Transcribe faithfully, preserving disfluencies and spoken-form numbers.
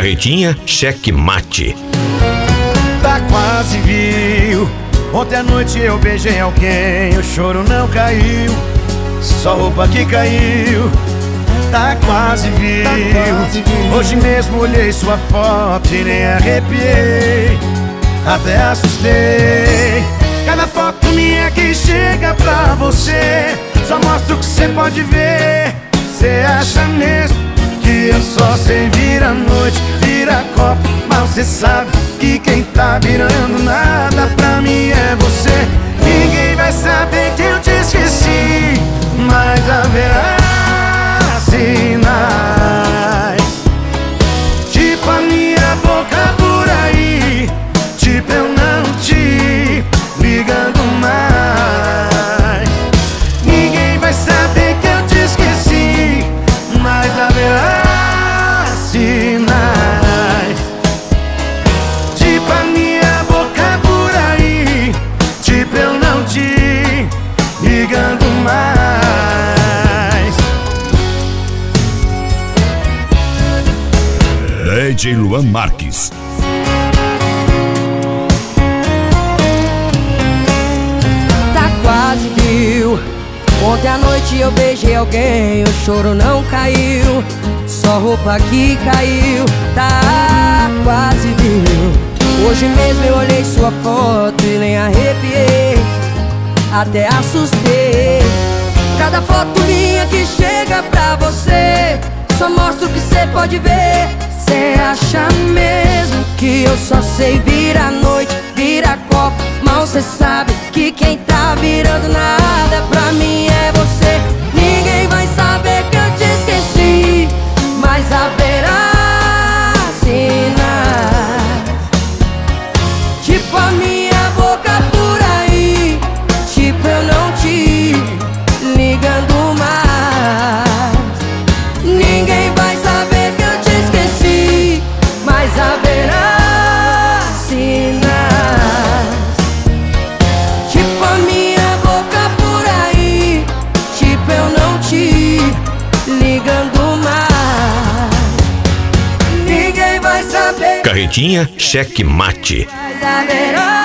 Carretinha Cheque Mate. Tá quase viu. Ontem à noite eu beijei alguém, o choro não caiu, só roupa que caiu. Tá quase viu. Hoje mesmo olhei sua foto e nem arrepiei, até assustei. Cada foto minha que chega pra você só mostra o que cê pode ver. Cê acha mesmo que eu só sei vir à noite, vira copo, mas cê sabe que quem tá virando nada pra mim é você. Ninguém vai saber que eu te esqueci, mas haverá sinais, tipo a minha boca por aí, tipo eu não te ligando mais. Ninguém vai saber que eu te esqueci, mas haverá sinais, tipo a minha boca por aí, tipo eu não te ligando mais. D J Luan Marques. Tá quase viu. Ontem à noite eu beijei alguém, o choro não caiu, só roupa que caiu. Tá quase viu. Hoje mesmo eu olhei sua foto e nem arrepiei, até assustei. Cada foto minha que chega pra você só mostra o que cê pode ver. Cê acha mesmo que eu só sei vir à noite, vira copo, mal cê sabe que quem tá virando nada pra mim é você. Ninguém vai saber que eu te esqueci, mas haverá sinais, tipo a minha boca por aí, tipo eu não te ligando mais. Ninguém vai saber que eu te esqueci, mas haverá sinais, tipo a minha boca por aí, tipo eu não te ligando mais. Ninguém vai saber. Carretinha Cheque Mate. Mas haverá